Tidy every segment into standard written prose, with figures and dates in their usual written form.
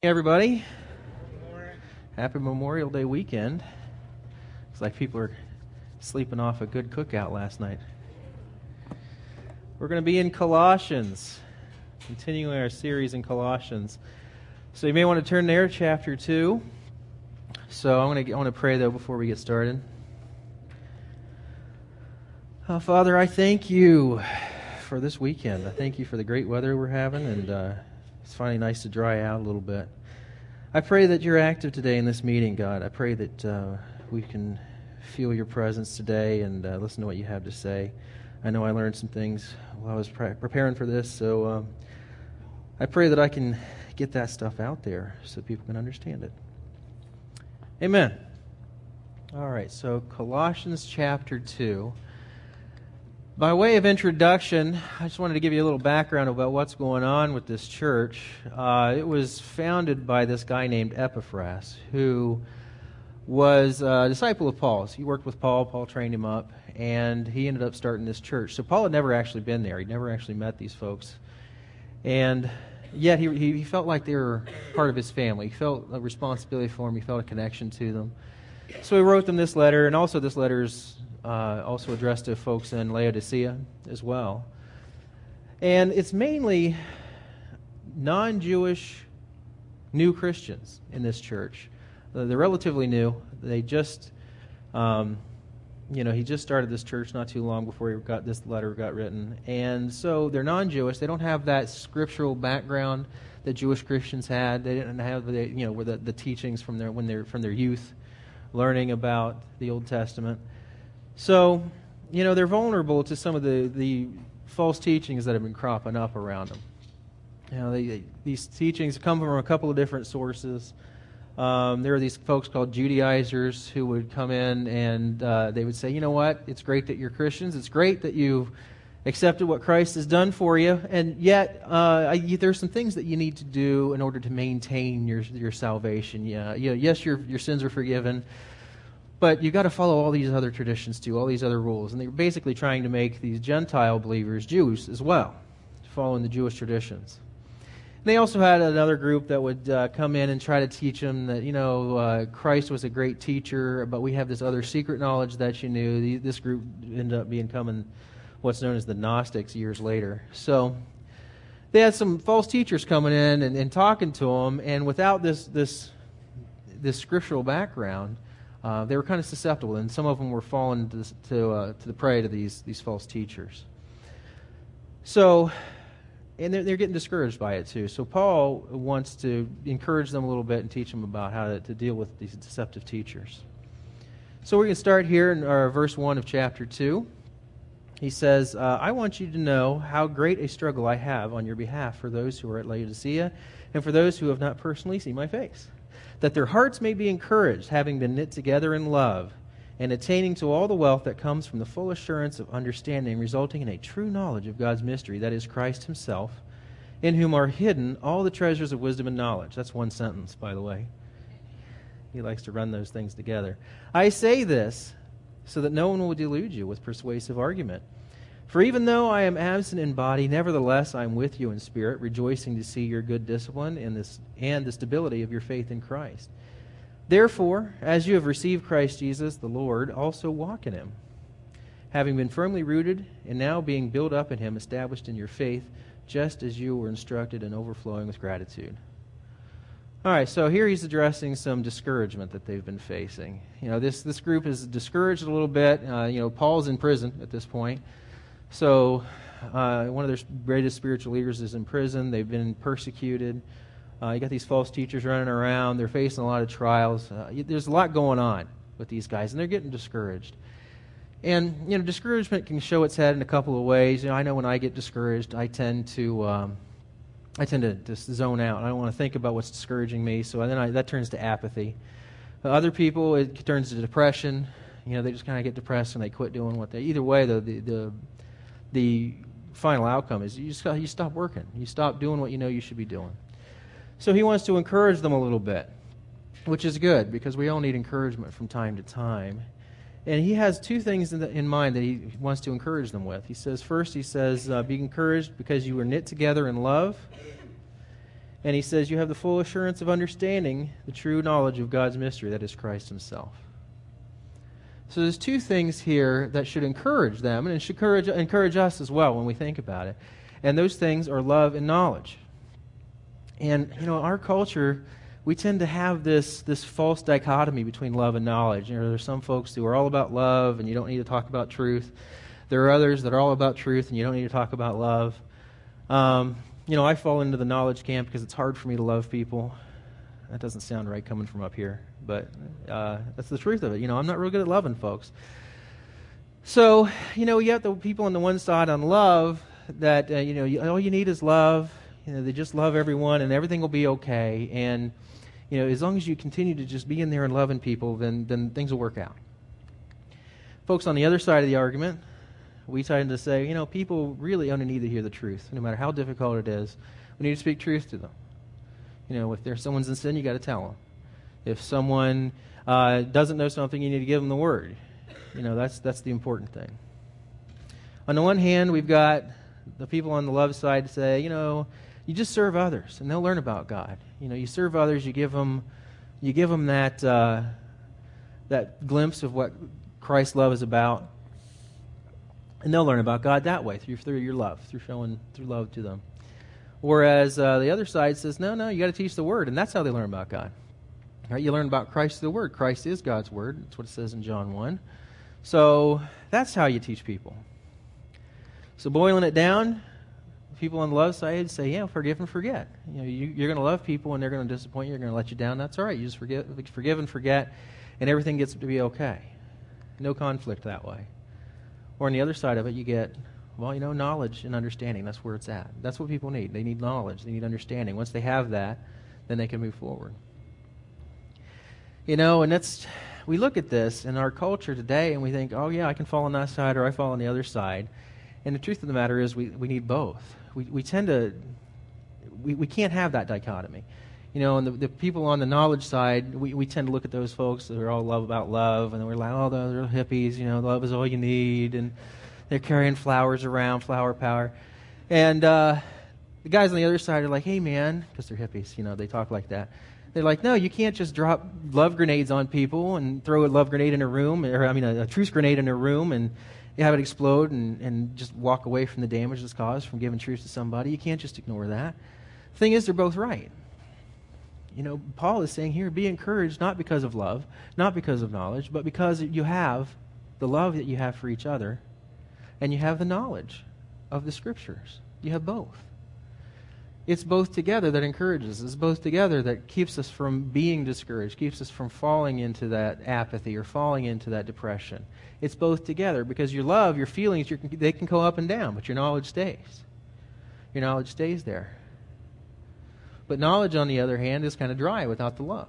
Hey everybody. Happy Memorial Day weekend. It's like people are sleeping off a good cookout last night. We're going to be in Colossians, continuing our series in Colossians. So you may want to turn there, chapter 2. So I want to pray, though, before we get started. Father, I thank you for this weekend. I thank you for the great weather we're having, and it's finally nice to dry out a little bit. I pray that you're active today in this meeting, God. I pray that we can feel your presence today and listen to what you have to say. I know I learned some things while I was preparing for this, so I pray that I can get that stuff out there so people can understand it. Amen. All right, so Colossians chapter 2. By way of introduction, I just wanted to give you a little background about what's going on with this church. It was founded by this guy named Epaphras, who was a disciple of Paul's. He worked with Paul. Paul trained him up, and he ended up starting this church. So Paul had never actually been there. He'd never actually met these folks. And yet he felt like they were part of his family. He felt a responsibility for them. He felt a connection to them. So he wrote them this letter, and also this letter's also addressed to folks in Laodicea as well. And it's mainly non-Jewish new Christians in this church. They're relatively new. They just, he just started this church not too long before this letter got written. And so they're non-Jewish. They don't have that scriptural background that Jewish Christians had. They didn't have the teachings from their youth, learning about the Old Testament. So, they're vulnerable to some of the false teachings that have been cropping up around them. These teachings come from a couple of different sources. There are these folks called Judaizers who would come in and they would say, you know what, it's great that you're Christians. It's great that you've accepted what Christ has done for you, and yet there's some things that you need to do in order to maintain your salvation. Yes, your sins are forgiven, but you've got to follow all these other traditions too, all these other rules. And they're basically trying to make these Gentile believers Jews as well, following the Jewish traditions. And they also had another group that would come in and try to teach them that, Christ was a great teacher, but we have this other secret knowledge that you knew. This group ended up becoming what's known as the Gnostics years later. So they had some false teachers coming in and talking to them, and without this scriptural background, they were kind of susceptible, and some of them were falling to the prey to these false teachers. So, and they're getting discouraged by it too. So Paul wants to encourage them a little bit and teach them about how to deal with these deceptive teachers. So we're going to start here in verse 1 of chapter 2. He says, I want you to know how great a struggle I have on your behalf for those who are at Laodicea and for those who have not personally seen my face, that their hearts may be encouraged, having been knit together in love, and attaining to all the wealth that comes from the full assurance of understanding, resulting in a true knowledge of God's mystery, that is Christ himself, in whom are hidden all the treasures of wisdom and knowledge. That's one sentence, by the way. He likes to run those things together. I say this so that no one will delude you with persuasive argument. For even though I am absent in body, nevertheless I am with you in spirit, rejoicing to see your good discipline and the stability of your faith in Christ. Therefore, as you have received Christ Jesus the Lord, also walk in him, having been firmly rooted and now being built up in him, established in your faith, just as you were instructed and overflowing with gratitude. All right, so here he's addressing some discouragement that they've been facing. This group is discouraged a little bit. Paul's in prison at this point. So one of their greatest spiritual leaders is in prison. They've been persecuted. You got these false teachers running around. They're facing a lot of trials. There's a lot going on with these guys, and they're getting discouraged. And discouragement can show its head in a couple of ways. I know when I get discouraged, I tend to just zone out. I don't want to think about what's discouraging me. So then that turns to apathy. Other people, it turns to depression. They just kind of get depressed and they quit doing what they. Either way, the final outcome is you stop working. You stop doing what you know you should be doing. So he wants to encourage them a little bit, which is good because we all need encouragement from time to time. And he has two things in mind that he wants to encourage them with. First, he says, be encouraged because you were knit together in love. And he says, you have the full assurance of understanding the true knowledge of God's mystery, that is Christ himself. So there's two things here that should encourage them, and it should encourage us as well when we think about it. And those things are love and knowledge. And, our culture, we tend to have this false dichotomy between love and knowledge. There's some folks who are all about love, and you don't need to talk about truth. There are others that are all about truth, and you don't need to talk about love. I fall into the knowledge camp because it's hard for me to love people. That doesn't sound right coming from up here, but that's the truth of it. I'm not real good at loving folks. So, you have the people on the one side on love that, all you need is love. They just love everyone and everything will be okay. And, as long as you continue to just be in there and loving people, then things will work out. Folks on the other side of the argument, we tend to say, people really only need to hear the truth. No matter how difficult it is, we need to speak truth to them. If there's someone's in sin, you got to tell them. If someone doesn't know something, you need to give them the word. That's the important thing. On the one hand, we've got the people on the love side to say, you just serve others, and they'll learn about God. You serve others, you give them that glimpse of what Christ's love is about, and they'll learn about God that way through your love, through love to them. Whereas the other side says, no, you got to teach the Word, and that's how they learn about God. Right? You learn about Christ through the Word. Christ is God's Word. That's what it says in John 1. So that's how you teach people. So boiling it down, people on the love side say, forgive and forget. You're going to love people, and they're going to disappoint you. They're going to let you down. That's all right. You just forgive and forget, and everything gets to be okay. No conflict that way. Or on the other side of it, you get, knowledge and understanding. That's where it's at. That's what people need. They need knowledge. They need understanding. Once they have that, then they can move forward. And we look at this in our culture today, and we think, I can fall on that side or I fall on the other side. And the truth of the matter is we need both. We tend to, we can't have that dichotomy. And the people on the knowledge side, we tend to look at those folks that are all about love, and we're like, they're hippies, love is all you need, and they're carrying flowers around, flower power. And the guys on the other side are like, hey man, because they're hippies, they talk like that. They're like, no, you can't just drop love grenades on people and throw a love grenade in a room, a truce grenade in a room, and you have it explode and just walk away from the damage that's caused from giving truth to somebody. You can't just ignore that. The thing is, they're both right. Paul is saying here, be encouraged not because of love, not because of knowledge, but because you have the love that you have for each other, and you have the knowledge of the Scriptures. You have both. It's both together that encourages. It's both together that keeps us from being discouraged, keeps us from falling into that apathy or falling into that depression. It's both together because your love, your feelings, they can go up and down, but your knowledge stays. Your knowledge stays there. But knowledge, on the other hand, is kind of dry without the love.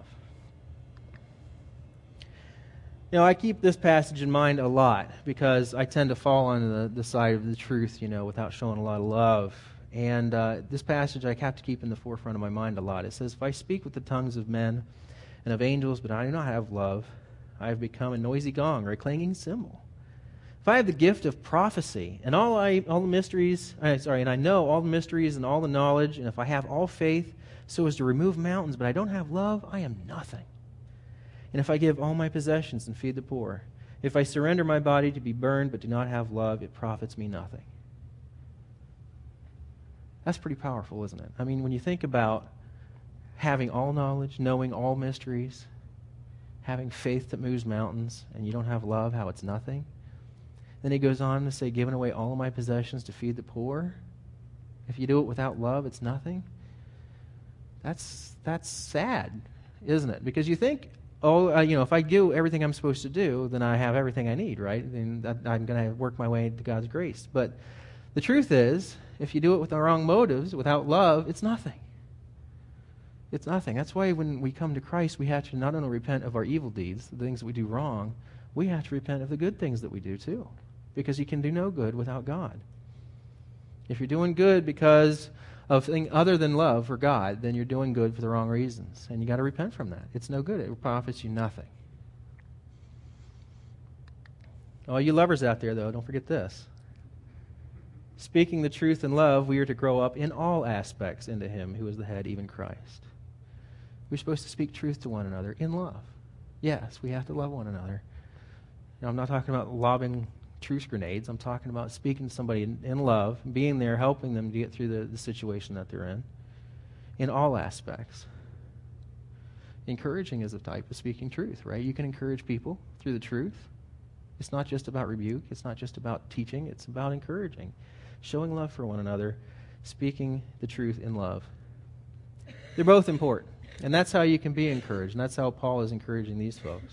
I keep this passage in mind a lot because I tend to fall on the side of the truth, without showing a lot of love. And this passage I have to keep in the forefront of my mind a lot. It says, if I speak with the tongues of men and of angels, but I do not have love, I have become a noisy gong or a clanging cymbal. If I have the gift of prophecy and all the mysteries, and I know all the mysteries and all the knowledge, and if I have all faith so as to remove mountains, but I don't have love, I am nothing. And if I give all my possessions and feed the poor, if I surrender my body to be burned but do not have love, it profits me nothing. That's pretty powerful, isn't it? When you think about having all knowledge, knowing all mysteries, having faith that moves mountains, and you don't have love, how it's nothing. Then he goes on to say, giving away all of my possessions to feed the poor. If you do it without love, it's nothing. That's sad, isn't it? Because you think, if I do everything I'm supposed to do, then I have everything I need, right? And I'm going to work my way to God's grace. But the truth is, if you do it with the wrong motives, without love, it's nothing. It's nothing. That's why when we come to Christ, we have to not only repent of our evil deeds, the things that we do wrong, we have to repent of the good things that we do too. Because you can do no good without God. If you're doing good because of things other than love for God, then you're doing good for the wrong reasons. And you got to repent from that. It's no good. It profits you nothing. All you lovers out there, though, don't forget this. Speaking the truth in love, we are to grow up in all aspects into him who is the head, even Christ. We're supposed to speak truth to one another in love. Yes, we have to love one another. Now, I'm not talking about lobbing truce grenades. I'm talking about speaking to somebody in love, being there, helping them to get through the situation that they're in all aspects. Encouraging is a type of speaking truth, right? You can encourage people through the truth. It's not just about rebuke. It's not just about teaching. It's about encouraging, showing love for one another, speaking the truth in love. They're both important, and that's how you can be encouraged, and that's how Paul is encouraging these folks.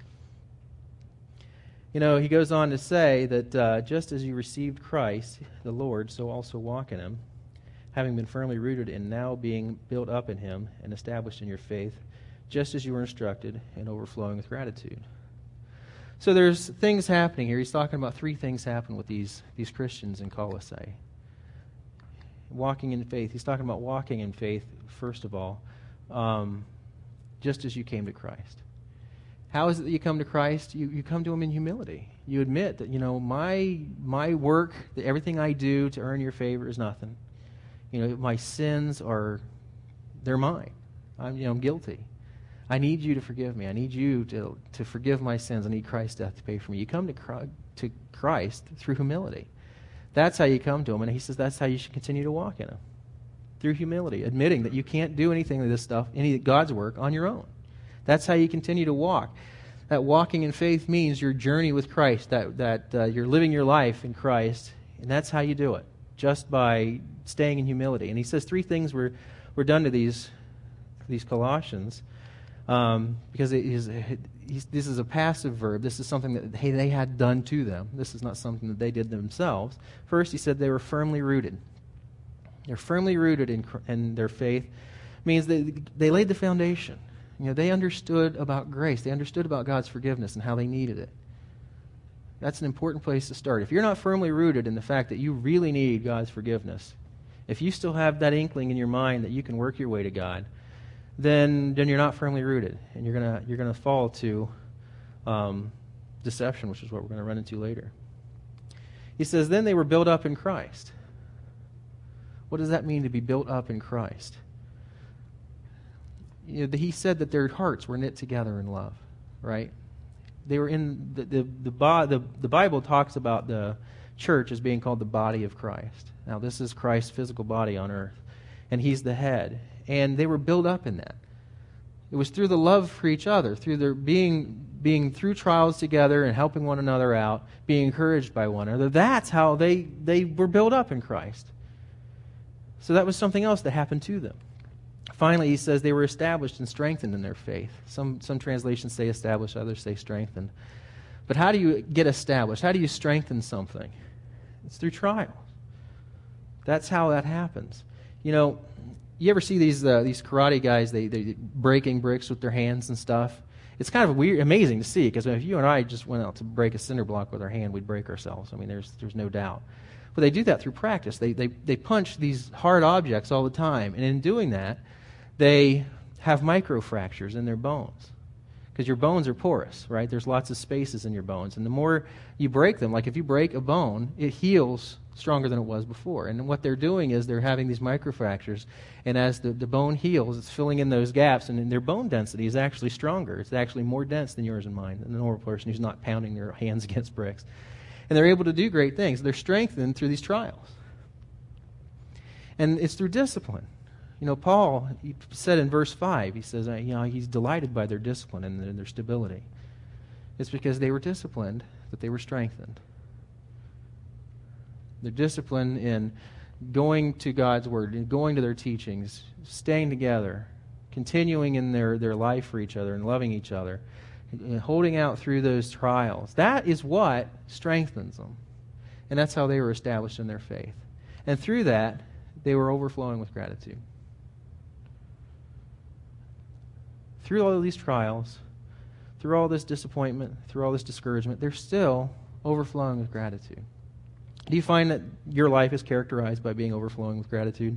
You know, he goes on to say that just as you received Christ, the Lord, so also walk in him, having been firmly rooted and now being built up in him and established in your faith, just as you were instructed, and overflowing with gratitude. So there's things happening here. He's talking about three things happen with these Christians in Colossae. Walking in faith. He's talking about walking in faith, first of all, just as you came to Christ. How is it that you come to Christ? You come to him in humility. You admit that, my work, that everything I do to earn your favor is nothing. My sins they're mine. I'm guilty. I need you to forgive me. I need you to forgive my sins. I need Christ's death to pay for me. You come to Christ through humility. That's how you come to him. And he says that's how you should continue to walk in him. Through humility, admitting that you can't do anything of this stuff, any of God's work, on your own. That's how you continue to walk. That walking in faith means your journey with Christ, that you're living your life in Christ, and that's how you do it, just by staying in humility. And he says three things were done to these Colossians, because this is a passive verb. This is something that they had done to them. This is not something that they did themselves. First, he said they were firmly rooted. They're firmly rooted in their faith. Means they laid the foundation. They understood about grace. They understood about God's forgiveness and how they needed it. That's an important place to start. If you're not firmly rooted in the fact that you really need God's forgiveness, if you still have that inkling in your mind that you can work your way to God, then you're not firmly rooted, and you're gonna fall to deception, which is what we're going to run into later. He says, then they were built up in Christ. What does that mean to be built up in Christ? He said that their hearts were knit together in love, right? They were in the Bible talks about the church as being called the body of Christ. Now, this is Christ's physical body on earth, and he's the head. And they were built up in that. It was through the love for each other, through their being through trials together and helping one another out, being encouraged by one another. That's how they were built up in Christ. So that was something else that happened to them. Finally, he says they were established and strengthened in their faith. Some translations say established, others say strengthened. But how do you get established? How do you strengthen something? It's through trials. That's how that happens. You ever see these karate guys, they breaking bricks with their hands and stuff? It's kind of weird, amazing to see, because if you and I just went out to break a cinder block with our hand, we'd break ourselves. I mean, there's no doubt. But they do that through practice. They punch these hard objects all the time, and in doing that, they have microfractures in their bones. Because your bones are porous, right? There's lots of spaces in your bones. And the more you break them, like if you break a bone, it heals stronger than it was before. And what they're doing is they're having these microfractures. And as the bone heals, it's filling in those gaps. And their bone density is actually stronger. It's actually more dense than yours and mine, than the normal person who's not pounding their hands against bricks. And they're able to do great things. They're strengthened through these trials. And it's through discipline. Paul, he said in verse 5, he says, he's delighted by their discipline and their stability. It's because they were disciplined that they were strengthened. Their discipline in going to God's Word, in going to their teachings, staying together, continuing in their life for each other and loving each other, and holding out through those trials. That is what strengthens them. And that's how they were established in their faith. And through that, they were overflowing with gratitude. Through all of these trials, through all this disappointment, through all this discouragement, they're still overflowing with gratitude. Do you find that your life is characterized by being overflowing with gratitude?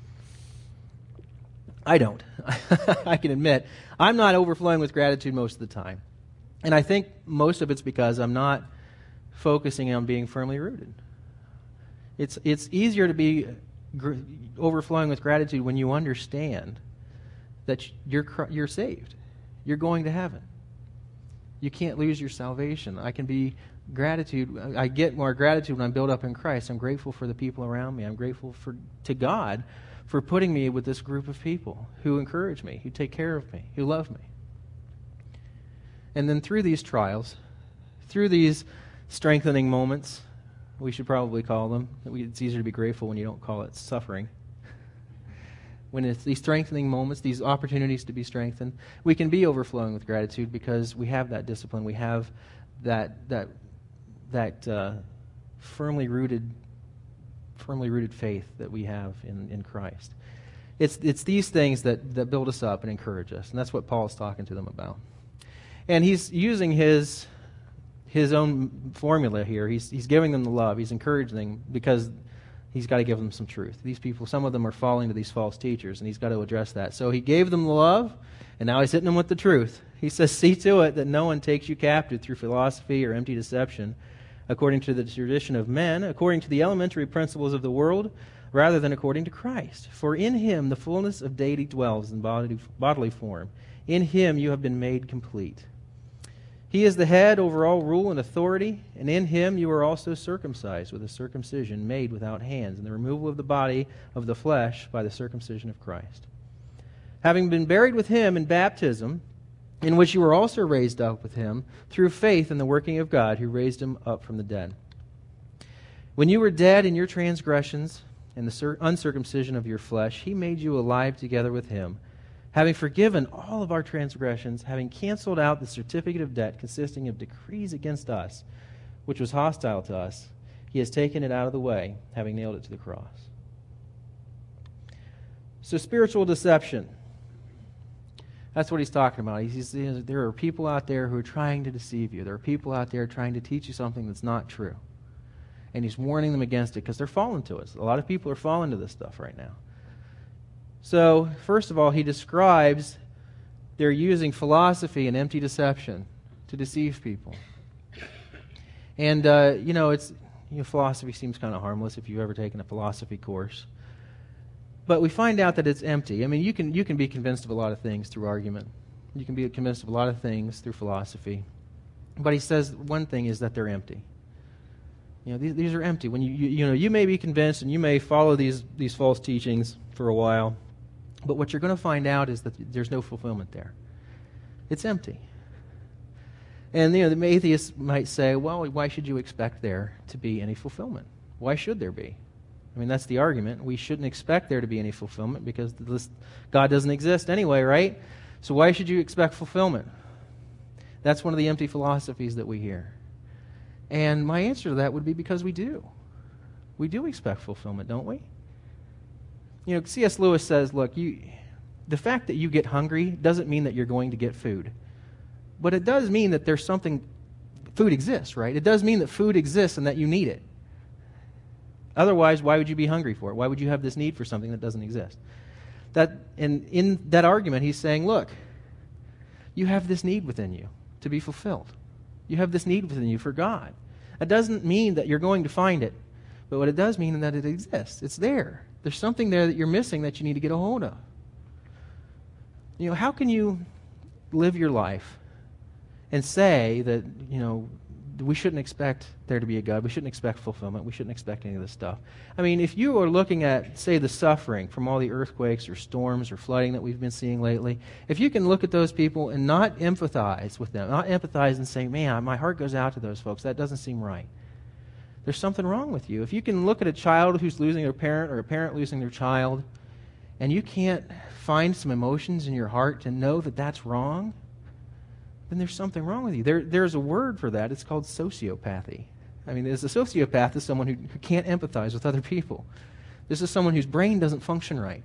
I don't. I can admit, I'm not overflowing with gratitude most of the time. And I think most of it's because I'm not focusing on being firmly rooted. It's easier to be overflowing with gratitude when you understand that you're saved. You're going to heaven. You can't lose your salvation. I get more gratitude when I'm built up in Christ. I'm grateful for the people around me. I'm grateful to God for putting me with this group of people who encourage me, who take care of me, who love me. And then through these trials, through these strengthening moments, we should probably call them. It's easier to be grateful when you don't call it suffering. When it's these strengthening moments, these opportunities to be strengthened, we can be overflowing with gratitude because we have that discipline. We have that firmly rooted faith that we have in Christ. It's these things that build us up and encourage us, and that's what Paul is talking to them about. And he's using his own formula here. He's giving them the love. He's encouraging them because he's got to give them some truth. These people, some of them are falling to these false teachers, and he's got to address that. So he gave them the love, and now he's hitting them with the truth. He says, see to it that no one takes you captive through philosophy or empty deception, according to the tradition of men, according to the elementary principles of the world, rather than according to Christ. For in him the fullness of deity dwells in bodily form. In him you have been made complete. He is the head over all rule and authority, and in him you are also circumcised with a circumcision made without hands, and the removal of the body of the flesh by the circumcision of Christ. Having been buried with him in baptism, in which you were also raised up with him through faith in the working of God who raised him up from the dead. When you were dead in your transgressions and the uncircumcision of your flesh, he made you alive together with him, having forgiven all of our transgressions, having canceled out the certificate of debt consisting of decrees against us, which was hostile to us. He has taken it out of the way, having nailed it to the cross. So spiritual deception. That's what he's talking about. There are people out there who are trying to deceive you. There are people out there trying to teach you something that's not true. And he's warning them against it because they're falling to it. A lot of people are falling to this stuff right now. So, first of all, he describes they're using philosophy and empty deception to deceive people. And, philosophy seems kind of harmless if you've ever taken a philosophy course. But we find out that it's empty. I mean, you can be convinced of a lot of things through argument. You can be convinced of a lot of things through philosophy. But he says one thing is that they're empty. These are empty. When you may be convinced and you may follow these false teachings for a while, but what you're going to find out is that there's no fulfillment there. It's empty. And the atheists might say, well, why should you expect there to be any fulfillment? Why should there be? I mean, that's the argument. We shouldn't expect there to be any fulfillment because God doesn't exist anyway, right? So why should you expect fulfillment? That's one of the empty philosophies that we hear. And my answer to that would be because we do. We do expect fulfillment, don't we? C.S. Lewis says, look, the fact that you get hungry doesn't mean that you're going to get food. But it does mean that there's something, food exists, right? It does mean that food exists and that you need it. Otherwise, why would you be hungry for it? Why would you have this need for something that doesn't exist? And in that argument, he's saying, look, you have this need within you to be fulfilled. You have this need within you for God. It doesn't mean that you're going to find it, but what it does mean is that it exists. It's there. There's something there that you're missing that you need to get a hold of. How can you live your life and say that, we shouldn't expect there to be a God. We shouldn't expect fulfillment. We shouldn't expect any of this stuff. I mean, if you are looking at, say, the suffering from all the earthquakes or storms or flooding that we've been seeing lately, if you can look at those people and not empathize with them, not empathize and say, man, my heart goes out to those folks, that doesn't seem right. There's something wrong with you. If you can look at a child who's losing their parent or a parent losing their child, and you can't find some emotions in your heart to know that that's wrong, then there's something wrong with you. There's a word for that. It's called sociopathy. I mean, a sociopath is someone who can't empathize with other people. This is someone whose brain doesn't function right.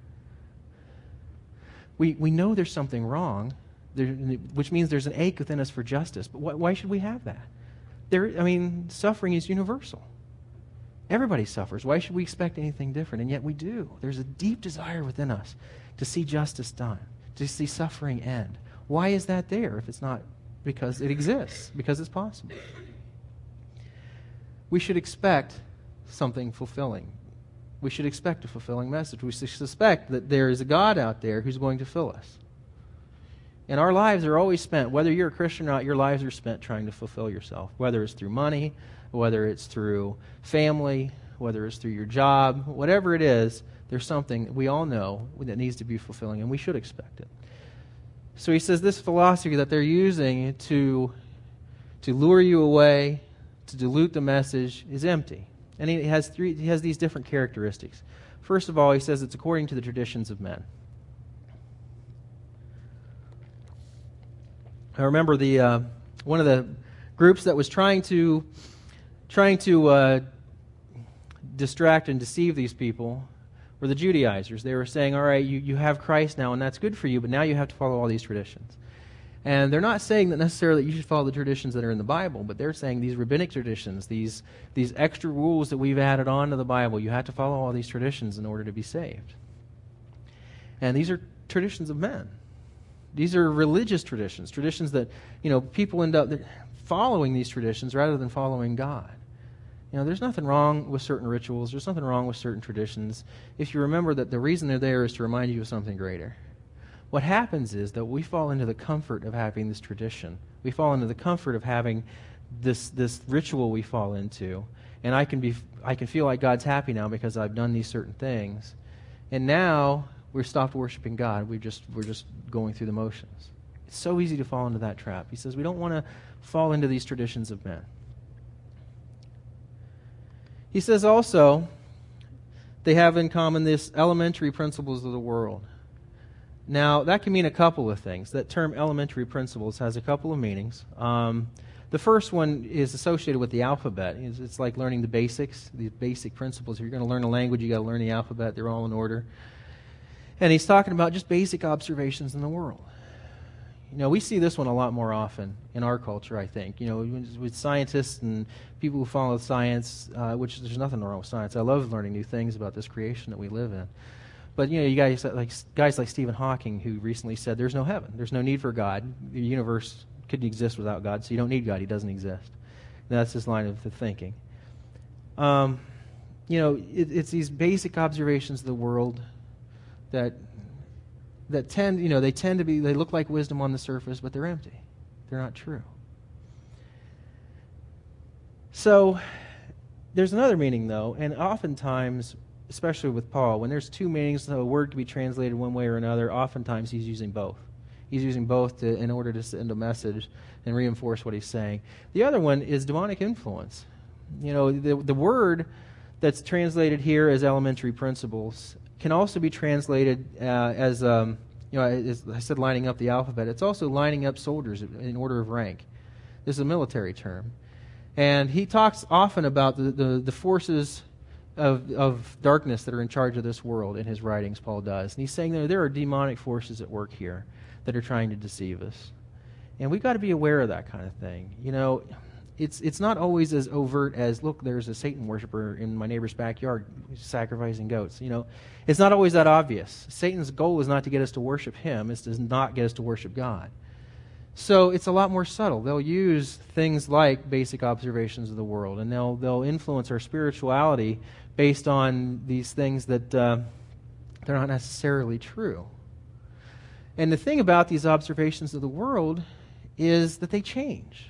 We know there's something wrong, which means there's an ache within us for justice. But why should we have that? Suffering is universal. Everybody suffers. Why should we expect anything different? And yet we do. There's a deep desire within us to see justice done, to see suffering end. Why is that there if it's not because it exists, because it's possible? We should expect something fulfilling. We should expect a fulfilling message. We should suspect that there is a God out there who's going to fill us. And our lives are always spent, whether you're a Christian or not, your lives are spent trying to fulfill yourself, whether it's through money, whether it's through family, whether it's through your job, whatever it is, there's something we all know that needs to be fulfilling, and we should expect it. So he says this philosophy that they're using to lure you away, to dilute the message, is empty. And he has these different characteristics. First of all, he says it's according to the traditions of men. I remember one of the groups that was trying to distract and deceive these people were the Judaizers. They were saying, all right, you have Christ now, and that's good for you, but now you have to follow all these traditions. And they're not saying that necessarily you should follow the traditions that are in the Bible, but they're saying these rabbinic traditions, these extra rules that we've added on to the Bible, you have to follow all these traditions in order to be saved. And these are traditions of men. These are religious traditions that, people end up following these traditions rather than following God. There's nothing wrong with certain rituals. There's nothing wrong with certain traditions if you remember that the reason they're there is to remind you of something greater. What happens is that we fall into the comfort of having this tradition. We fall into the comfort of having this ritual we fall into. And I can feel like God's happy now because I've done these certain things. And now we're stopped worshiping God. We're just going through the motions. It's so easy to fall into that trap. He says we don't want to fall into these traditions of men. He says also they have in common this elementary principles of the world. Now, that can mean a couple of things. That term elementary principles has a couple of meanings. The first one is associated with the alphabet. It's like learning the basics, the basic principles. If you're going to learn a language, you've got to learn the alphabet. They're all in order. And he's talking about just basic observations in the world. We see this one a lot more often in our culture, I think. With scientists and people who follow science, which there's nothing wrong with science. I love learning new things about this creation that we live in. But, you guys like Stephen Hawking, who recently said there's no heaven. There's no need for God. The universe couldn't exist without God, so you don't need God. He doesn't exist. And that's his line of the thinking. It's these basic observations of the world that tend, they look like wisdom on the surface, but they're empty. They're not true. So there's another meaning, though, and oftentimes, especially with Paul, when there's two meanings, so a word can be translated one way or another, oftentimes he's using both. He's using both in order to send a message and reinforce what he's saying. The other one is demonic influence. The word that's translated here as elementary principles can also be translated as I said, lining up the alphabet. It's also lining up soldiers in order of rank. This is a military term. And he talks often about the forces of darkness that are in charge of this world in his writings, Paul does. And he's saying there are demonic forces at work here that are trying to deceive us. And we've got to be aware of that kind of thing. It's not always as overt as, look, there's a Satan worshiper in my neighbor's backyard sacrificing goats. It's not always that obvious. Satan's goal is not to get us to worship him. It's to not get us to worship God. So it's a lot more subtle. They'll use things like basic observations of the world, and they'll influence our spirituality based on these things that they're not necessarily true. And the thing about these observations of the world is that they change.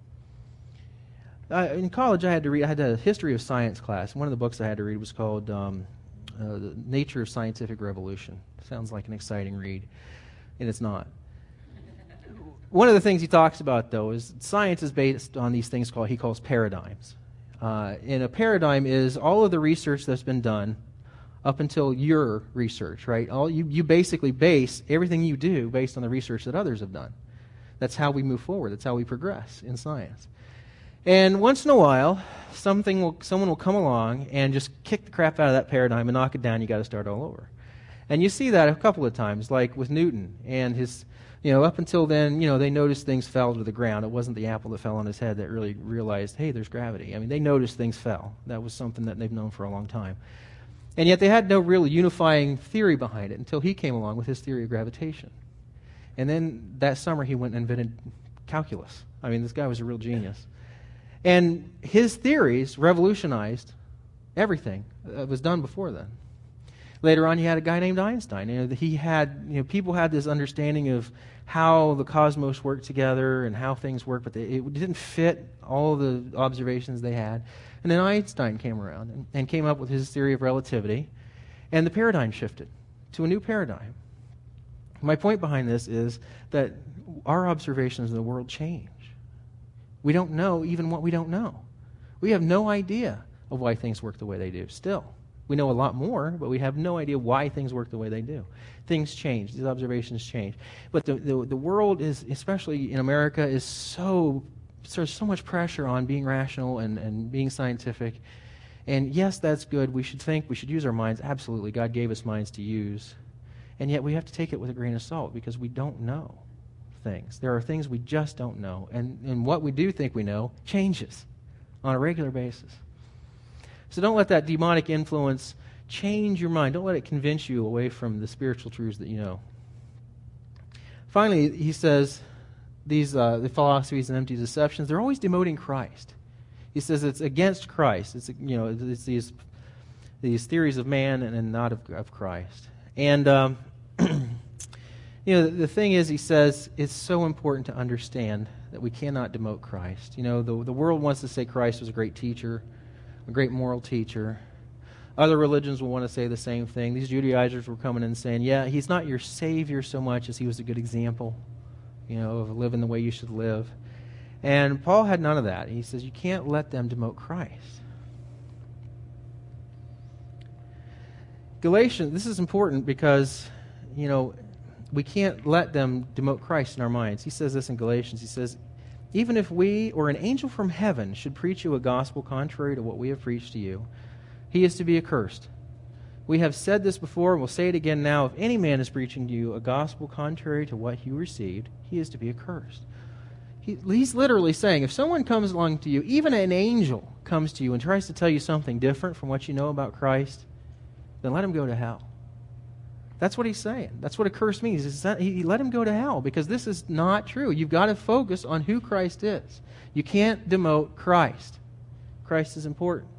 In college, I had a history of science class. One of the books I had to read was called The Nature of Scientific Revolution. Sounds like an exciting read, and it's not. One of the things he talks about, though, is science is based on these things he calls paradigms. And a paradigm is all of the research that's been done up until your research, right? You basically base everything you do based on the research that others have done. That's how we move forward. That's how we progress in science. And once in a while, someone will come along and just kick the crap out of that paradigm and knock it down. You got to start all over. And you see that a couple of times, like with Newton and his. Up until then, they noticed things fell to the ground. It wasn't the apple that fell on his head that really realized, hey, there's gravity. They noticed things fell. That was something that they've known for a long time. And yet they had no real unifying theory behind it until he came along with his theory of gravitation. And then that summer he went and invented calculus. This guy was a real genius. And his theories revolutionized everything was done before then. Later on, you had a guy named Einstein. People had this understanding of how the cosmos worked together and how things work, but it didn't fit all the observations they had. And then Einstein came around and came up with his theory of relativity, and the paradigm shifted to a new paradigm. My point behind this is that our observations of the world change. We don't know even what we don't know. We have no idea of why things work the way they do still. We know a lot more, but we have no idea why things work the way they do. Things change. These observations change. But the world is, especially in America, is there's so much pressure on being rational and being scientific. And yes, that's good. We should think. We should use our minds. Absolutely. God gave us minds to use. And yet we have to take it with a grain of salt because we don't know things. There are things we just don't know. And what we do think we know changes on a regular basis. So don't let that demonic influence change your mind. Don't let it convince you away from the spiritual truths that you know. Finally, he says the philosophies and empty deceptions, they're always demoting Christ. He says it's against Christ. It's these theories of man and not of Christ. And the thing is, he says it's so important to understand that we cannot demote Christ. The world wants to say Christ was a great teacher, a great moral teacher. Other religions will want to say the same thing. These Judaizers were coming in and saying, yeah, he's not your Savior so much as he was a good example, of living the way you should live. And Paul had none of that. He says you can't let them demote Christ. Galatians, this is important because, we can't let them demote Christ in our minds. He says this in Galatians. He says, even if we or an angel from heaven should preach you a gospel contrary to what we have preached to you, he is to be accursed. We have said this before, and we'll say it again now. If any man is preaching to you a gospel contrary to what you received, he is to be accursed. He's literally saying, if someone comes along to you, even an angel comes to you and tries to tell you something different from what you know about Christ, then let him go to hell. That's what he's saying. That's what accursed means. Is that he let him go to hell because this is not true. You've got to focus on who Christ is. You can't demote Christ. Christ is important.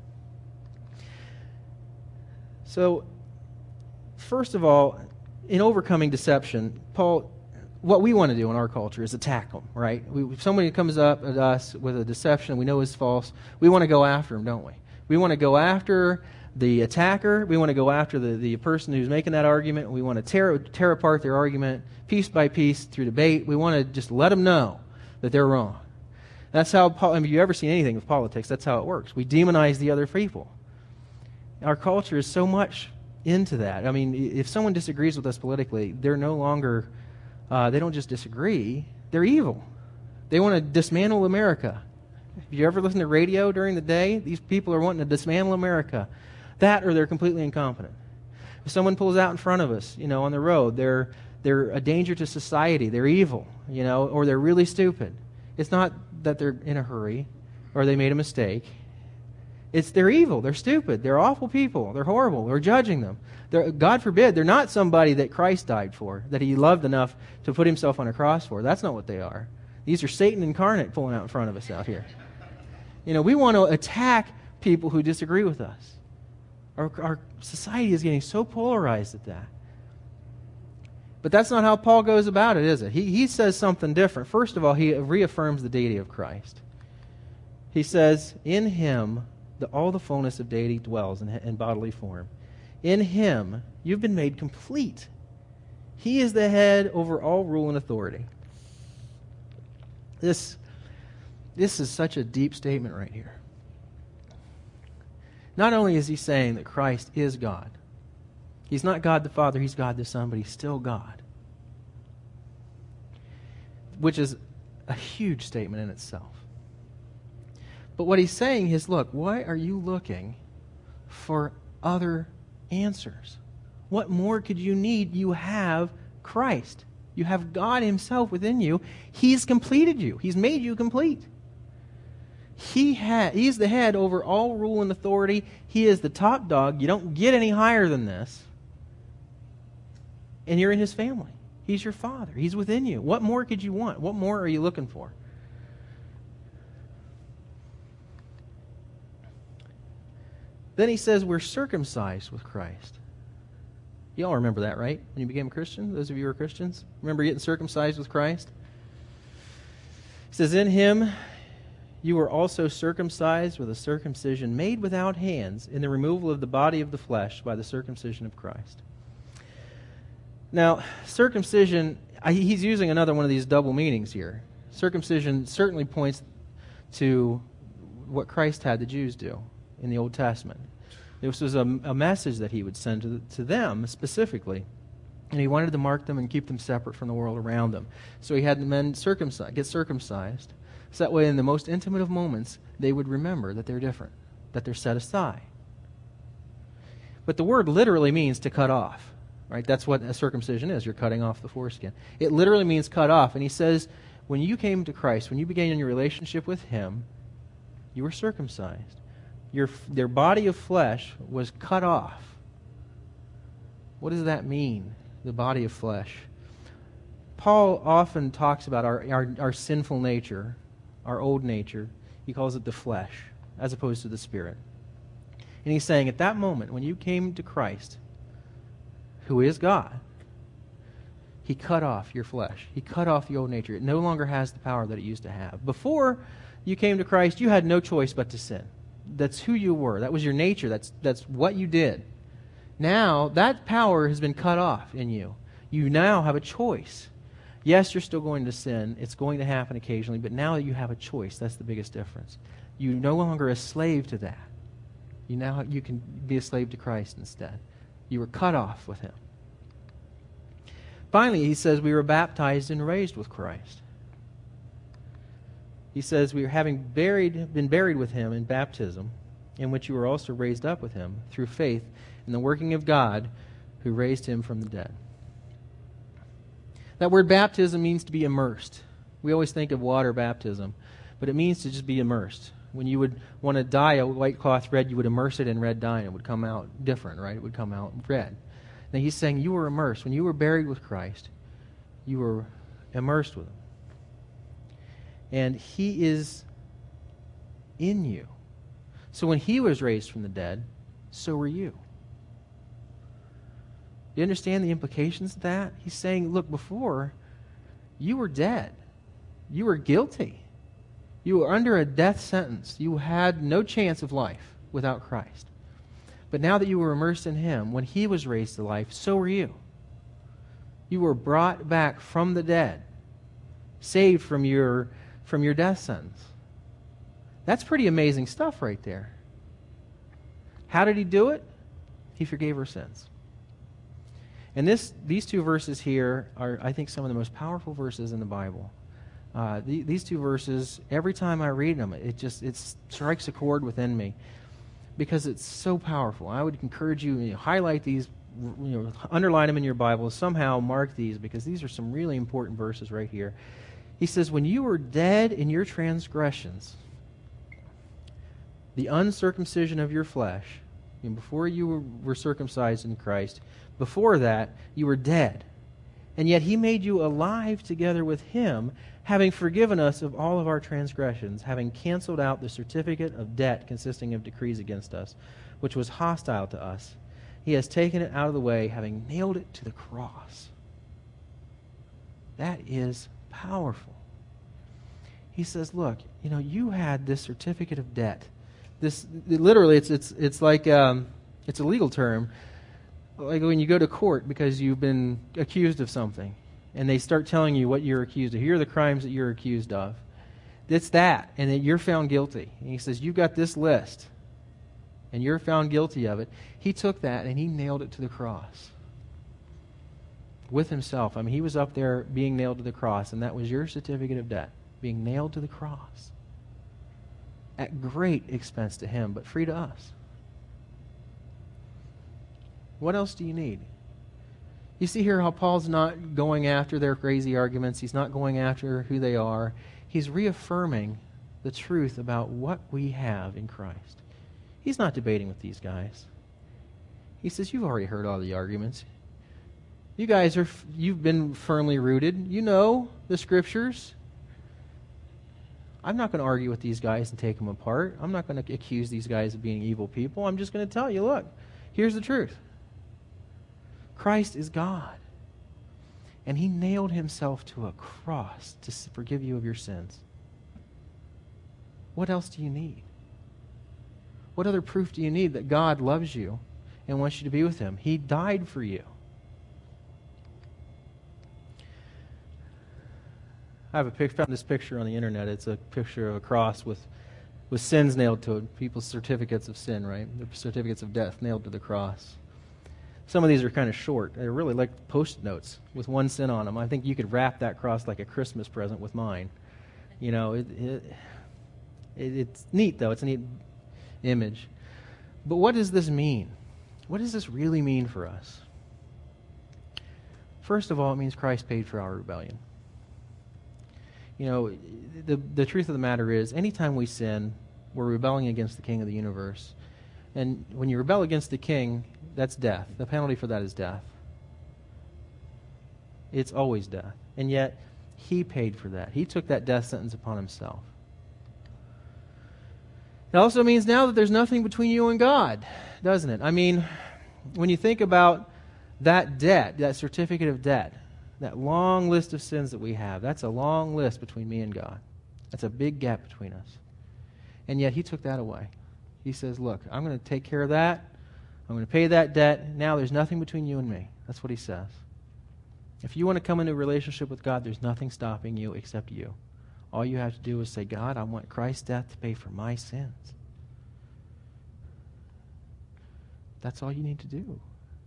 So, first of all, in overcoming deception, Paul, what we want to do in our culture is attack them, right? If somebody comes up at us with a deception we know is false, we want to go after them, don't we? We want to go after the attacker. We want to go after the person who's making that argument. We want to tear apart their argument piece by piece through debate. We want to just let them know that they're wrong. That's how, if you ever seen anything with politics, that's how it works. We demonize the other people. Our culture is so much into that. I mean, if someone disagrees with us politically, they're no longer, they don't just disagree, they're evil. They want to dismantle America. If you ever listen to radio during the day, these people are wanting to dismantle America. That or they're completely incompetent. If someone pulls out in front of us, on the road, they're a danger to society. They're evil, or they're really stupid. It's not that they're in a hurry or they made a mistake. They're evil. They're stupid. They're awful people. They're horrible. We're judging them. God forbid, they're not somebody that Christ died for, that he loved enough to put himself on a cross for. That's not what they are. These are Satan incarnate pulling out in front of us out here. We want to attack people who disagree with us. Our society is getting so polarized at that. But that's not how Paul goes about it, is it? He says something different. First of all, he reaffirms the deity of Christ. He says, in him, all the fullness of deity dwells in bodily form. In him, you've been made complete. He is the head over all rule and authority. This is such a deep statement right here. Not only is he saying that Christ is God. He's not God the Father, he's God the Son, but he's still God. Which is a huge statement in itself. But what he's saying is, look, why are you looking for other answers? What more could you need? You have Christ. You have God himself within you. He's completed you. He's made you complete. He's the head over all rule and authority. He is the top dog. You don't get any higher than this. And you're in his family. He's your father. He's within you. What more could you want? What more are you looking for? Then he says we're circumcised with Christ. You all remember that, right? When you became a Christian, those of you who are Christians, remember getting circumcised with Christ? He says, in him you were also circumcised with a circumcision made without hands in the removal of the body of the flesh by the circumcision of Christ. Now, circumcision, he's using another one of these double meanings here. Circumcision certainly points to what Christ had the Jews do in the Old Testament. This was a message that he would send to them specifically. And he wanted to mark them and keep them separate from the world around them. So he had the men get circumcised. So that way in the most intimate of moments, they would remember that they're different, that they're set aside. But the word literally means to cut off. Right? That's what a circumcision is. You're cutting off the foreskin. It literally means cut off. And he says, when you came to Christ, when you began your relationship with him, you were circumcised. Their body of flesh was cut off. What does that mean, the body of flesh? Paul often talks about our sinful nature, our old nature. He calls it the flesh, as opposed to the spirit. And he's saying at that moment, when you came to Christ, who is God, he cut off your flesh. He cut off the old nature. It no longer has the power that it used to have. Before you came to Christ, you had no choice but to sin. That's who you were. That was your nature. That's what you did. Now, that power has been cut off in you. You now have a choice. Yes, you're still going to sin. It's going to happen occasionally, but now you have a choice. That's the biggest difference. You're no longer a slave to that. You can be a slave to Christ instead. You were cut off with him. Finally, he says we were baptized and raised with Christ. He says we are having been buried with him in baptism, in which you were also raised up with him through faith in the working of God who raised him from the dead. That word baptism means to be immersed. We always think of water baptism, but it means to just be immersed. When you would want to dye a white cloth red, you would immerse it in red dye, and it would come out different, right? It would come out red. Now he's saying you were immersed. When you were buried with Christ, you were immersed with him. And he is in you. So when he was raised from the dead, so were you. Do you understand the implications of that? He's saying, look, before, you were dead. You were guilty. You were under a death sentence. You had no chance of life without Christ. But now that you were immersed in him, when he was raised to life, so were you. You were brought back from the dead, saved from your death sentence. That's pretty amazing stuff right there. How did he do it? He forgave our sins. And these two verses here are, I think, some of the most powerful verses in the Bible. These two verses, every time I read them, it strikes a chord within me because it's so powerful. I would encourage you to highlight these, underline them in your Bible, somehow mark these, because these are some really important verses right here. He says, when you were dead in your transgressions, the uncircumcision of your flesh, before you were circumcised in Christ, before that, you were dead. And yet he made you alive together with him, having forgiven us of all of our transgressions, having canceled out the certificate of debt consisting of decrees against us, which was hostile to us. He has taken it out of the way, having nailed it to the cross. That is powerful. He says, look, you had this certificate of debt. Literally, it's like it's a legal term. Like when you go to court because you've been accused of something, and they start telling you what you're accused of. Here are the crimes that you're accused of. It's that, and then you're found guilty. And he says, you've got this list, and you're found guilty of it. He took that and he nailed it to the cross with himself. He was up there being nailed to the cross, and that was your certificate of debt, being nailed to the cross. At great expense to him, but free to us. What else do you need? You see here how Paul's not going after their crazy arguments. He's not going after who they are. He's reaffirming the truth about what we have in Christ. He's not debating with these guys. He says, you've already heard all the arguments. You guys you've been firmly rooted. You know the Scriptures. I'm not going to argue with these guys and take them apart. I'm not going to accuse these guys of being evil people. I'm just going to tell you, look, here's the truth. Christ is God. And he nailed himself to a cross to forgive you of your sins. What else do you need? What other proof do you need that God loves you and wants you to be with him? He died for you. I found this picture on the internet. It's a picture of a cross with sins nailed to it. People's certificates of sin, right? Their certificates of death nailed to the cross. Some of these are kind of short. They're really like Post-it notes with one sin on them. I think you could wrap that cross like a Christmas present with mine. You know, it's neat, though. It's a neat image. But what does this mean? What does this really mean for us? First of all, it means Christ paid for our rebellion. You know, the truth of the matter is, anytime we sin, we're rebelling against the King of the universe. And when you rebel against the King, that's death. The penalty for that is death. It's always death. And yet, he paid for that. He took that death sentence upon himself. It also means now that there's nothing between you and God, doesn't it? I mean, when you think about that debt, that certificate of debt, that long list of sins that we have, that's a long list between me and God. That's a big gap between us. And yet he took that away. He says, look, I'm going to take care of that. I'm going to pay that debt. Now there's nothing between you and me. That's what he says. If you want to come into a relationship with God, there's nothing stopping you except you. All you have to do is say, God, I want Christ's death to pay for my sins. That's all you need to do.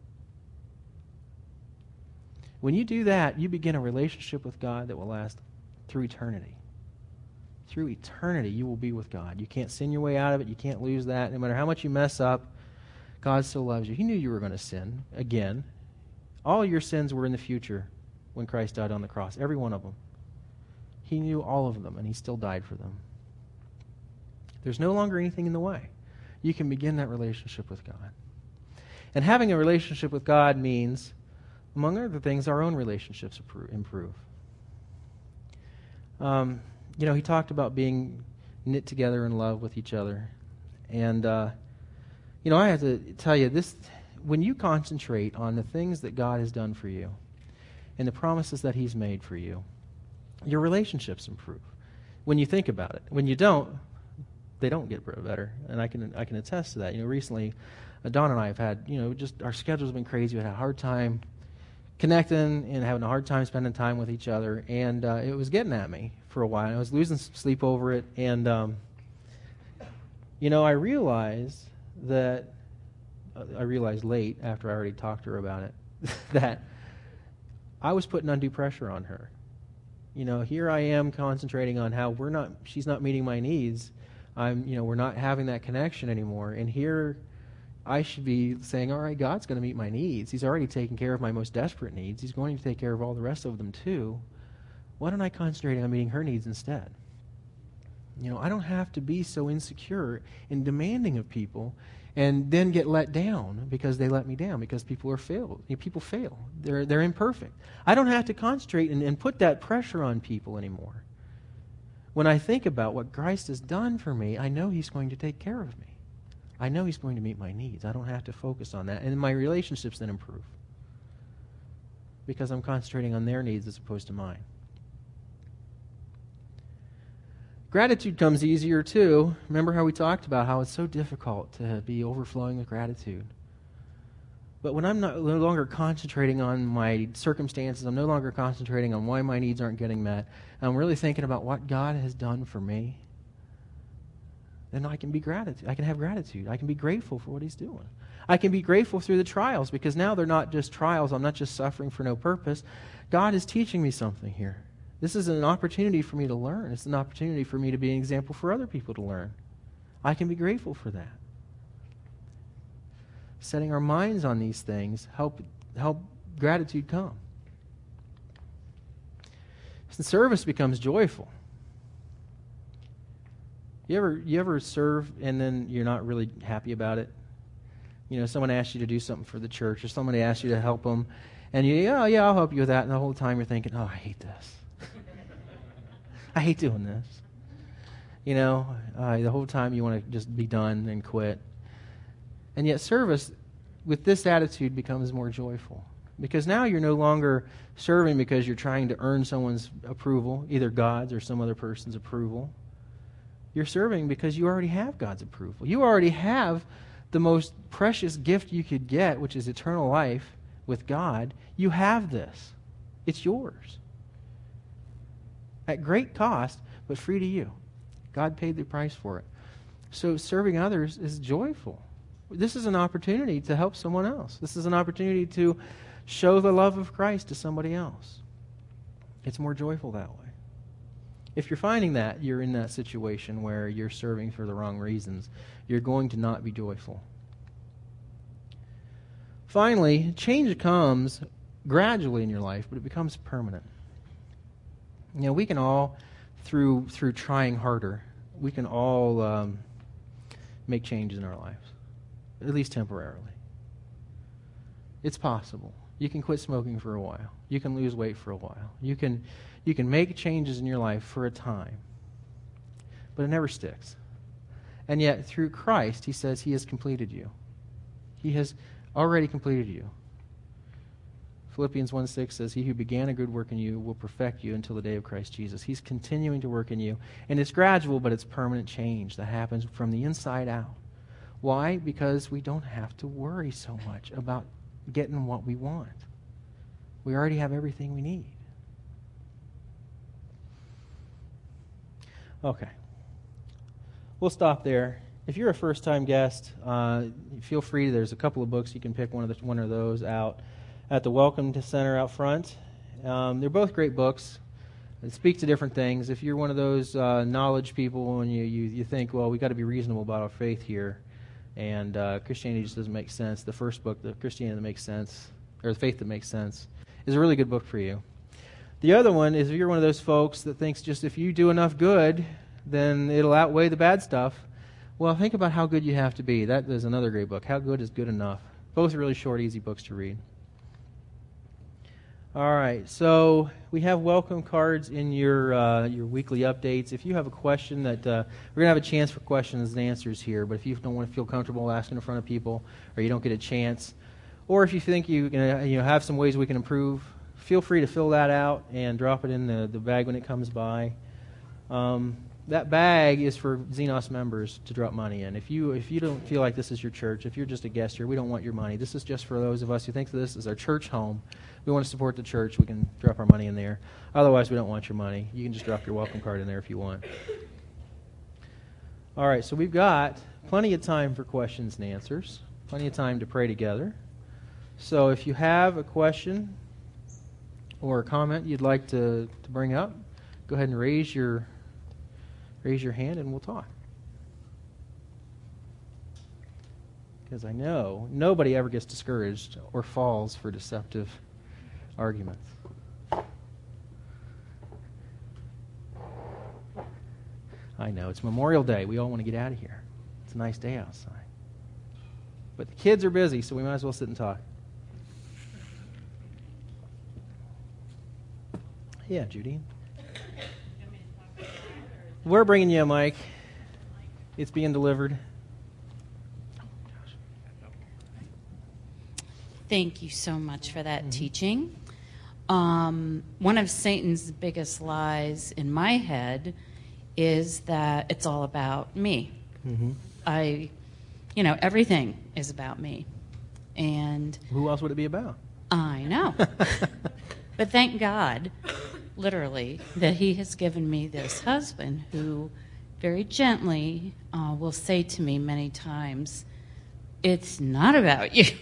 When you do that, you begin a relationship with God that will last through eternity. Through eternity, you will be with God. You can't sin your way out of it. You can't lose that. No matter how much you mess up, God still loves you. He knew you were going to sin again. All your sins were in the future when Christ died on the cross. Every one of them. He knew all of them, and he still died for them. There's no longer anything in the way. You can begin that relationship with God. And having a relationship with God means, among other things, our own relationships improve. You know, he talked about being knit together in love with each other. And, you know, I have to tell you, this: when you concentrate on the things that God has done for you and the promises that he's made for you, your relationships improve. When you think about it. When you don't, they don't get better. And I can attest to that. You know, recently, Dawn and I have had, you know, just our schedules have been crazy. We had a hard time connecting and having a hard time spending time with each other. And it was getting at me for a while. I was losing sleep over it. And, you know, I realized late, after I already talked to her about it, that I was putting undue pressure on her. You know, here I am concentrating on how she's not meeting my needs. We're not having that connection anymore. And here I should be saying, all right, God's going to meet my needs. He's already taken care of my most desperate needs. He's going to take care of all the rest of them too. Why don't I concentrate on meeting her needs instead? You know, I don't have to be so insecure and demanding of people and then get let down because they let me down, because people fail. They're imperfect. I don't have to concentrate and put that pressure on people anymore. When I think about what Christ has done for me, I know he's going to take care of me. I know he's going to meet my needs. I don't have to focus on that. And my relationships then improve because I'm concentrating on their needs as opposed to mine. Gratitude comes easier too. Remember how we talked about how it's so difficult to be overflowing with gratitude. But when I'm no longer concentrating on my circumstances, I'm no longer concentrating on why my needs aren't getting met, and I'm really thinking about what God has done for me, then I can be gratitude. I can have gratitude. I can be grateful for what he's doing. I can be grateful through the trials, because now they're not just trials. I'm not just suffering for no purpose. God is teaching me something here. This is an opportunity for me to learn. It's an opportunity for me to be an example for other people to learn. I can be grateful for that. Setting our minds on these things help gratitude come. The service becomes joyful. You ever serve and then you're not really happy about it? You know, someone asks you to do something for the church, or somebody asks you to help them, and yeah, I'll help you with that. And the whole time you're thinking, oh, I hate this. I hate doing this. The whole time you want to just be done and quit. And yet service with this attitude becomes more joyful. Because now you're no longer serving because you're trying to earn someone's approval, either God's or some other person's approval. You're serving because you already have God's approval. You already have the most precious gift you could get, which is eternal life with God. You have this. It's yours. At great cost, but free to you. God paid the price for it. So serving others is joyful. This is an opportunity to help someone else. This is an opportunity to show the love of Christ to somebody else. It's more joyful that way. If you're finding that you're in that situation where you're serving for the wrong reasons, you're going to not be joyful. Finally, change comes gradually in your life, but it becomes permanent. We can all, through trying harder, we can all make changes in our lives, at least temporarily. It's possible. You can quit smoking for a while. You can lose weight for a while. You can make changes in your life for a time. But it never sticks. And yet, through Christ, he says he has completed you. He has already completed you. Philippians 1:6 says, he who began a good work in you will perfect you until the day of Christ Jesus. He's continuing to work in you. And it's gradual, but it's permanent change that happens from the inside out. Why? Because we don't have to worry so much about getting what we want. We already have everything we need. Okay. We'll stop there. If you're a first-time guest, feel free. There's a couple of books. You can pick one of those out at the Welcome Center out front. They're both great books. They speak to different things. If you're one of those knowledge people and you think, well, we got to be reasonable about our faith here, and Christianity just doesn't make sense, the first book, The Christianity That Makes Sense, or The Faith That Makes Sense, is a really good book for you. The other one is if you're one of those folks that thinks just if you do enough good, then it'll outweigh the bad stuff. Well, think about how good you have to be. That is another great book. How Good is Good Enough. Both really short, easy books to read. All right, so we have welcome cards in your weekly updates. If you have a question that we're going to have a chance for questions and answers here, but if you don't want to feel comfortable asking in front of people or you don't get a chance, or if you think you have some ways we can improve, feel free to fill that out and drop it in the bag when it comes by. That bag is for Xenos members to drop money in. If you don't feel like this is your church, if you're just a guest here, we don't want your money. This is just for those of us who think that this is our church home. We want to support the church. We can drop our money in there. Otherwise, we don't want your money. You can just drop your welcome card in there if you want. All right, so we've got plenty of time for questions and answers, plenty of time to pray together. So if you have a question or a comment you'd like to bring up, go ahead and raise your hand and we'll talk. Because I know nobody ever gets discouraged or falls for deceptive arguments. I know, it's Memorial Day. We all want to get out of here. It's a nice day outside. But the kids are busy, so we might as well sit and talk. Yeah, Judy. We're bringing you a mic. It's being delivered. Thank you so much for that teaching. One of Satan's biggest lies in my head is that it's all about me. Everything is about me. And who else would it be about? I know. But thank God, literally, that he has given me this husband who very gently will say to me many times, it's not about you.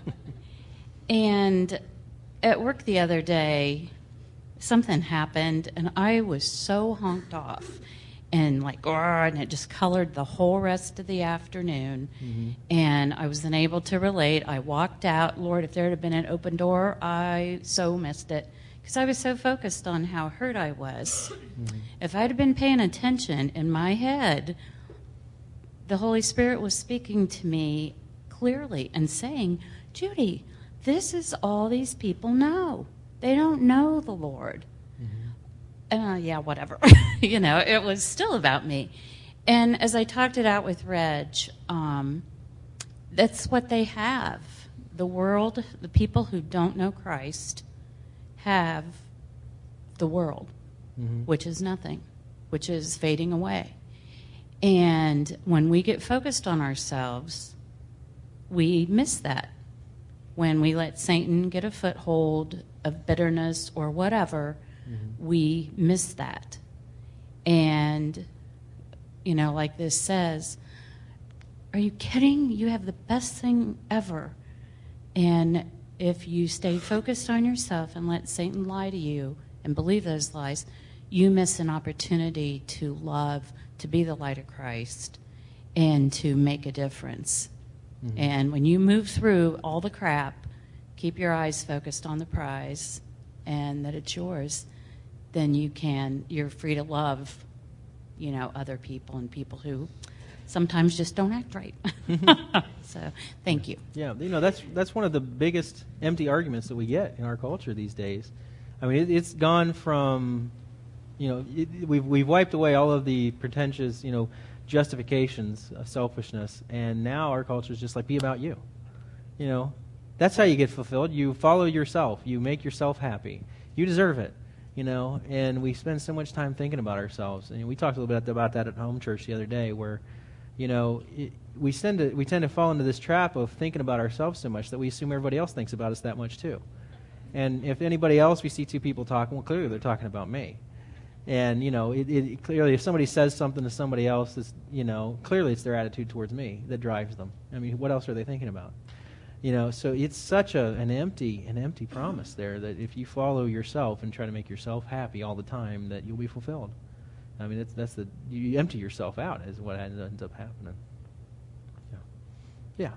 And at work the other day, something happened, and I was so honked off. And and it just colored the whole rest of the afternoon. And I was unable to relate. I walked out. Lord, if there had been an open door, I so missed it. Because I was so focused on how hurt I was. If I'd have been paying attention in my head, the Holy Spirit was speaking to me clearly and saying, Judy, this is all these people know. They don't know the Lord. yeah, whatever. It was still about me. And as I talked it out with Reg, that's what they have. The world, the people who don't know Christ have the world, which is nothing, which is fading away. And when we get focused on ourselves, we miss that. When we let Satan get a foothold of bitterness or whatever, we miss that. And, like this says, are you kidding? You have the best thing ever. And if you stay focused on yourself and let Satan lie to you and believe those lies, you miss an opportunity to love, to be the light of Christ, and to make a difference. And when you move through all the crap, keep your eyes focused on the prize and that it's yours, then you're free to love, other people and people who sometimes just don't act right. So, thank you. Yeah, that's one of the biggest empty arguments that we get in our culture these days. I mean, it's gone from, we've wiped away all of the pretentious, justifications of selfishness, and now our culture is just like, be about you. That's how you get fulfilled. You follow yourself. You make yourself happy. You deserve it. And we spend so much time thinking about ourselves. And we talked a little bit about that at home church the other day, where we tend to fall into this trap of thinking about ourselves so much that we assume everybody else thinks about us that much too. And if anybody else, we see two people talking, well, clearly they're talking about me. And, clearly if somebody says something to somebody else, clearly it's their attitude towards me that drives them. I mean, what else are they thinking about? So it's such an empty promise there, that if you follow yourself and try to make yourself happy all the time, that you'll be fulfilled. I mean, you empty yourself out is what ends up happening. Yeah.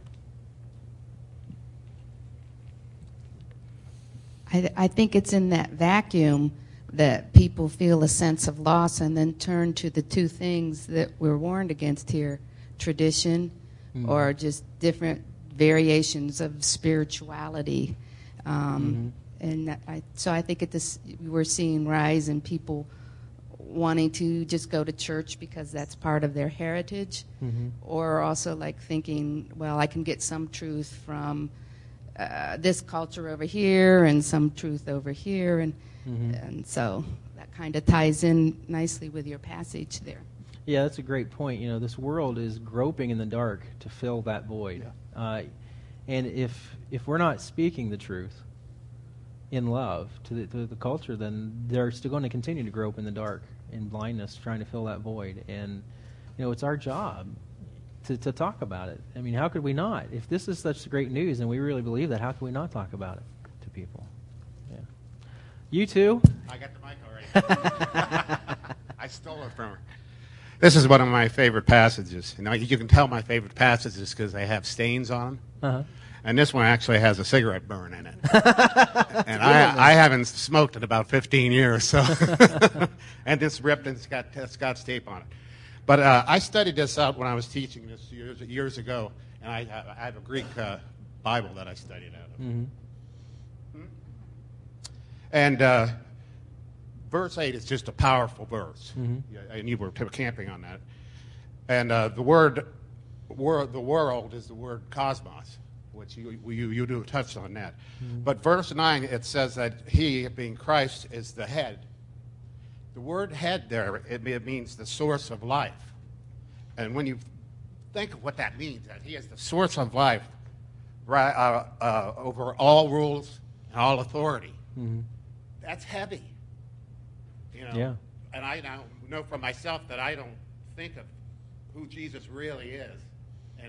I think it's in that vacuum that people feel a sense of loss and then turn to the two things that we're warned against here, tradition or just different variations of spirituality. And so I think we're seeing rise in people wanting to just go to church because that's part of their heritage, or also like thinking, well, I can get some truth from this culture over here and some truth over here, and so that kind of ties in nicely with your passage there. Yeah, that's a great point. This world is groping in the dark to fill that void. And if we're not speaking the truth in love to the culture, then they're still going to continue to grope in the dark in blindness, trying to fill that void. And it's our job to talk about it. I mean, how could we not? If this is such great news and we really believe that, how can we not talk about it to people? Yeah. You too? I got the mic already. I stole it from her. This is one of my favorite passages. You can tell my favorite passages because they have stains on them. And this one actually has a cigarette burn in it. And I haven't smoked in about 15 years. So, and it's ripped and it's got Scotch tape on it. But I studied this out when I was teaching this years ago. And I have a Greek Bible that I studied out of. And verse 8 is just a powerful verse. And you were camping on that. And the world is the word cosmos, which you do touch on that. But verse 9, it says that he, being Christ, is the head. The word head there, it means the source of life. And when you think of what that means, that he is the source of life over all rules and all authority, that's heavy. Yeah. And I now know for myself that I don't think of who Jesus really is. And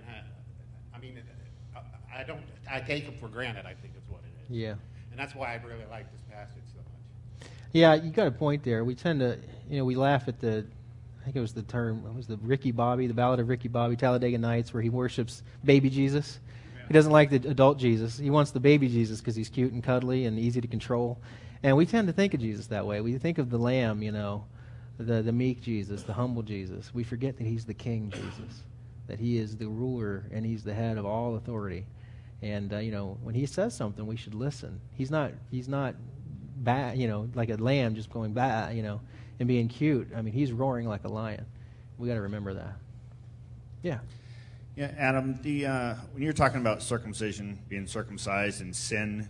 I take him for granted, I think is what it is. Yeah. And that's why I really like this passage so much. Yeah, you got a point there. We tend to, we laugh at I think it was the term, what was the Ricky Bobby, the Ballad of Ricky Bobby, Talladega Nights, where he worships baby Jesus. Yeah. He doesn't like the adult Jesus. He wants the baby Jesus because he's cute and cuddly and easy to control. And we tend to think of Jesus that way. We think of the lamb, the meek Jesus, the humble Jesus. We forget that he's the king Jesus, that he is the ruler and he's the head of all authority. And, when he says something, we should listen. He's not bat, like a lamb just going bat, and being cute. I mean, he's roaring like a lion. We got to remember that. Yeah. Yeah, Adam, when you're talking about circumcision, being circumcised and sin,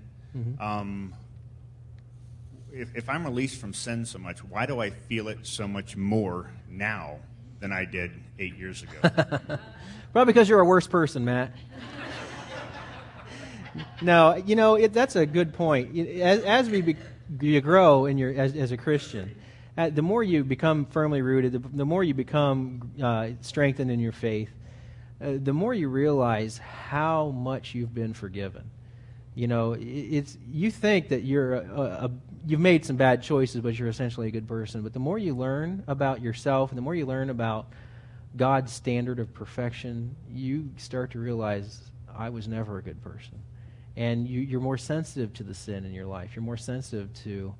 if I'm released from sin so much, why do I feel it so much more now than I did 8 years ago? Probably because you're a worse person, Matt. No, that's a good point. As you grow as a Christian, the more you become firmly rooted, the more you become strengthened in your faith, the more you realize how much you've been forgiven. You think that you've made some bad choices, but you're essentially a good person. But the more you learn about yourself, and the more you learn about God's standard of perfection, you start to realize I was never a good person. And you're more sensitive to the sin in your life. You're more sensitive to,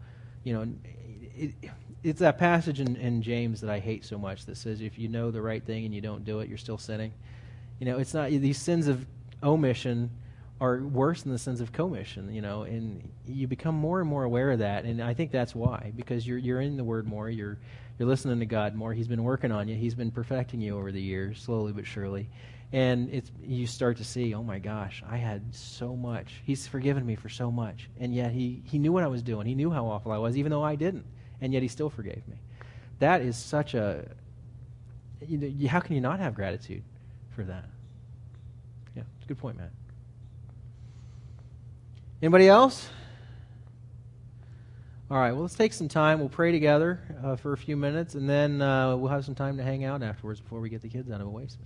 it's that passage in James that I hate so much that says if you know the right thing and you don't do it, you're still sinning. It's not, these sins of omission are worse than the sins of commission, and you become more and more aware of that. And I think that's why, because you're in the Word more, you're listening to God more. He's been working on you. He's been perfecting you over the years, slowly but surely. And you start to see, oh my gosh, I had so much. He's forgiven me for so much. And yet he knew what I was doing. He knew how awful I was, even though I didn't. And yet he still forgave me. That is such a, how can you not have gratitude for that? Yeah, it's a good point, Matt. Anybody else? All right, well, let's take some time. We'll pray together for a few minutes, and then we'll have some time to hang out afterwards before we get the kids out of Oasis.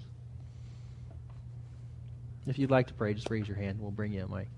If you'd like to pray, just raise your hand. We'll bring you a mic.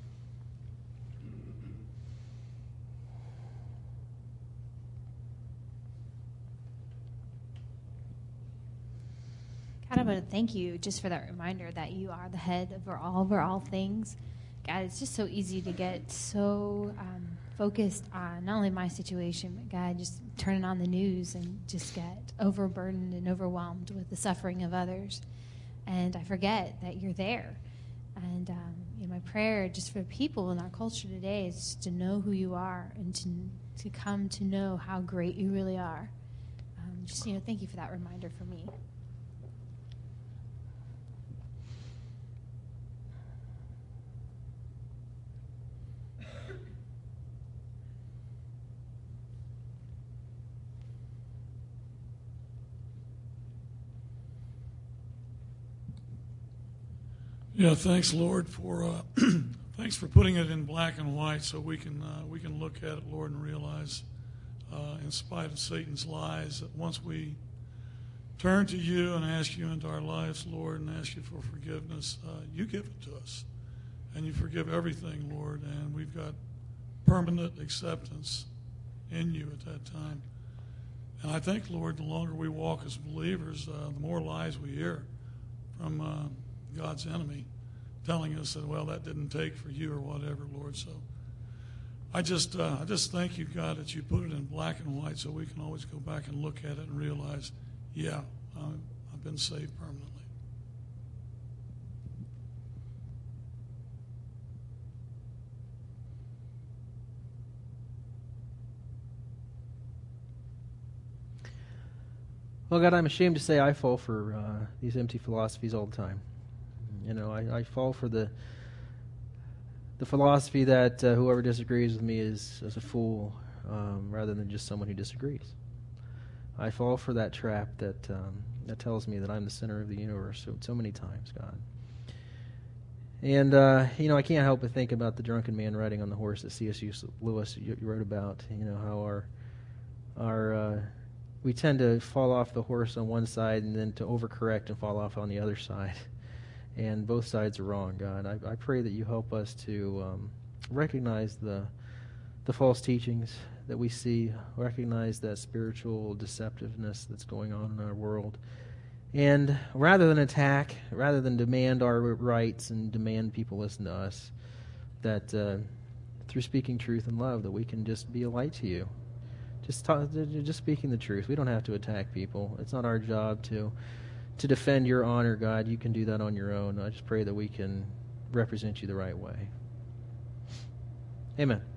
God, I want to thank you just for that reminder that you are the head over all things. God, it's just so easy to get so focused on not only my situation, but God, just turning on the news and just get overburdened and overwhelmed with the suffering of others. And I forget that you're there. And my prayer just for people in our culture today is just to know who you are and to come to know how great you really are. Thank you for that reminder for me. Yeah, thanks, Lord, for thanks for putting it in black and white so we can look at it, Lord, and realize, in spite of Satan's lies, that once we turn to you and ask you into our lives, Lord, and ask you for forgiveness, you give it to us, and you forgive everything, Lord, and we've got permanent acceptance in you at that time. And I think, Lord, the longer we walk as believers, the more lies we hear from God's enemy telling us that, well, that didn't take for you or whatever, Lord. So I just thank you, God, that you put it in black and white so we can always go back and look at it and realize, yeah, I've been saved permanently. Well, God, I'm ashamed to say I fall for these empty philosophies all the time. I fall for the philosophy that whoever disagrees with me is a fool rather than just someone who disagrees. I fall for that trap that tells me that I'm the center of the universe so many times, God. And, I can't help but think about the drunken man riding on the horse that C.S. Lewis wrote about, how we tend to fall off the horse on one side and then to overcorrect and fall off on the other side. And both sides are wrong, God. I pray that you help us to recognize the false teachings that we see, recognize that spiritual deceptiveness that's going on in our world. And rather than attack, rather than demand our rights and demand people listen to us, that through speaking truth and love, that we can just be a light to you. Just speaking the truth. We don't have to attack people. It's not our job to defend your honor, God. You can do that on your own. I just pray that we can represent you the right way. Amen.